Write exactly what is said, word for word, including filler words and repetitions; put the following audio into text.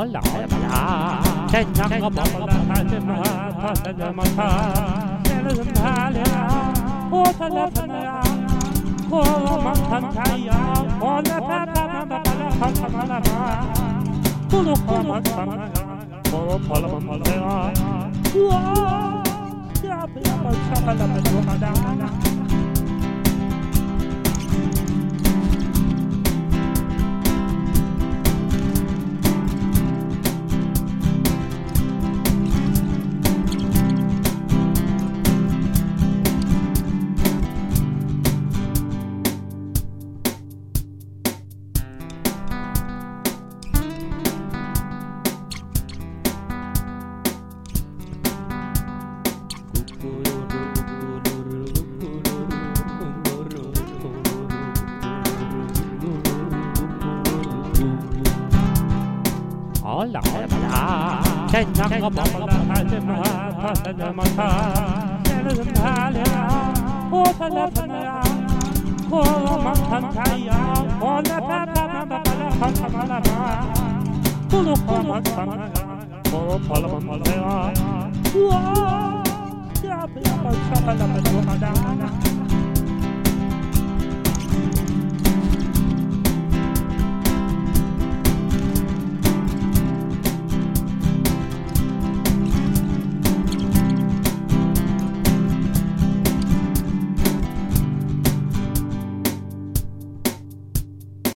Hola, hola, tenga como la palma, pasa de matar, el zambala, otra la panaya, como pantalla, hola papa, papa, papa, papa, todo como panaya, como palma, palma, wow, ya, ya, ya, la palma, hola, hola, tenga como la palma, pasa de matar, el zambala, otra la panaya, como pantalla, hola papa, papa, papa, papa, todo como panaya, como palma, palma, wow, ya, ya, ya, la palma,